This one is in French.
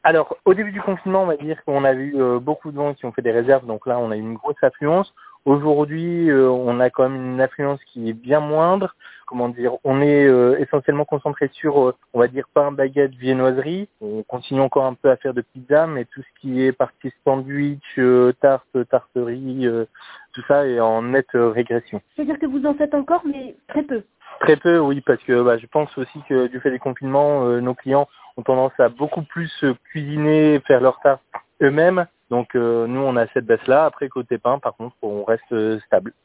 Alors, au début du confinement, on va dire qu'on a eu beaucoup de gens qui ont fait des réserves, donc là, on a eu une grosse affluence. Aujourd'hui, on a quand même une affluence qui est bien moindre. Comment dire, on est essentiellement concentré sur, on va dire, pain, baguette, viennoiserie. On continue encore un peu à faire de pizza, mais tout ce qui est partie sandwich, tarte, tarterie, tout ça est en nette régression. C'est-à-dire que vous en faites encore, mais très peu. Très peu, oui, parce que je pense aussi que du fait des confinements, nos clients ont tendance à beaucoup plus cuisiner, faire leur tarte eux-mêmes. Donc nous, on a cette baisse-là. Après, côté pain, par contre, on reste stable.